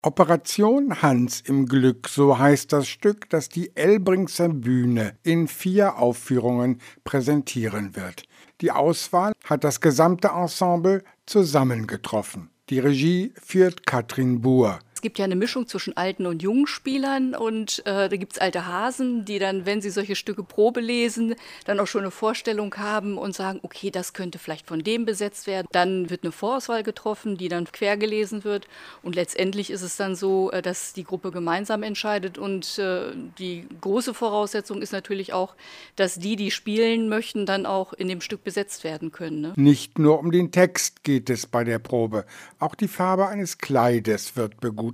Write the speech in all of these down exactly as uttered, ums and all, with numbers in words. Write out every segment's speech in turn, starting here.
Operation Hans im Glück, so heißt das Stück, das die Elbringser Bühne in vier Aufführungen präsentieren wird. Die Auswahl hat das gesamte Ensemble zusammengetroffen. Die Regie führt Katrin Buhr. Es gibt ja eine Mischung zwischen alten und jungen Spielern und äh, da gibt es alte Hasen, die dann, wenn sie solche Stücke Probe lesen, dann auch schon eine Vorstellung haben und sagen, okay, das könnte vielleicht von dem besetzt werden. Dann wird eine Vorauswahl getroffen, die dann quer gelesen wird und letztendlich ist es dann so, äh, dass die Gruppe gemeinsam entscheidet und äh, die große Voraussetzung ist natürlich auch, dass die, die spielen möchten, dann auch in dem Stück besetzt werden können. Ne? Nicht nur um den Text geht es bei der Probe, auch die Farbe eines Kleides wird begutachtet.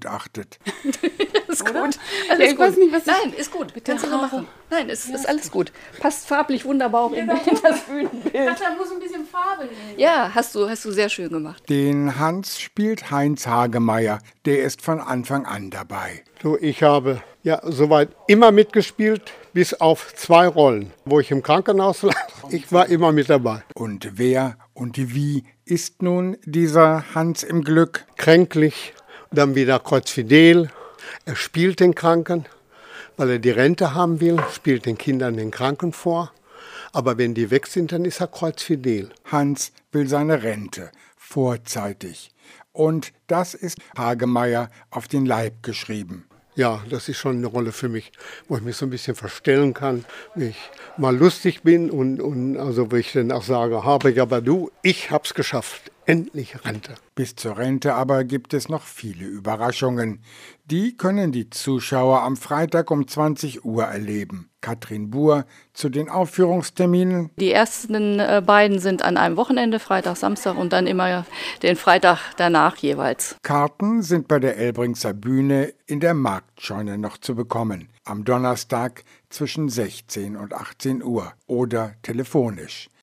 Ist gut. Alles ja, ich gut. weiß nicht, was Nein, ist gut. Kannst du noch machen. Nein, es ist alles gut. Passt farblich wunderbar auch in, in das Bühnenbild. Da muss ein bisschen Farbe nehmen. Ja, hast du, hast du sehr schön gemacht. Den Hans spielt Heinz Hagemeyer. Der ist von Anfang an dabei. So, ich habe ja soweit immer mitgespielt, bis auf zwei Rollen, wo ich im Krankenhaus lag. Ich war immer mit dabei. Und wer und wie ist nun dieser Hans im Glück? Kränklich, dann wieder kreuzfidel. Er spielt den Kranken, weil er die Rente haben will, spielt den Kindern den Kranken vor. Aber wenn die weg sind, dann ist er kreuzfidel. Hans will seine Rente, vorzeitig. Und das ist Hagemeyer auf den Leib geschrieben. Ja, das ist schon eine Rolle für mich, wo ich mich so ein bisschen verstellen kann, wie ich mal lustig bin und, und also wo ich dann auch sage, habe ja, aber du, ich hab's geschafft, endlich Rente. Bis zur Rente aber gibt es noch viele Überraschungen. Die können die Zuschauer am Freitag um zwanzig Uhr erleben. Katrin Buhr zu den Aufführungsterminen. Die ersten äh, beiden sind an einem Wochenende, Freitag, Samstag und dann immer den Freitag danach jeweils. Karten sind bei der Elbringser Bühne in der Marktscheune noch zu bekommen. Am Donnerstag zwischen sechzehn und achtzehn Uhr oder telefonisch.